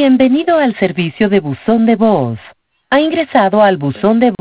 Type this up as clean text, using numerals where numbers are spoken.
Bienvenido al servicio de buzón de voz. Ha ingresado al buzón de voz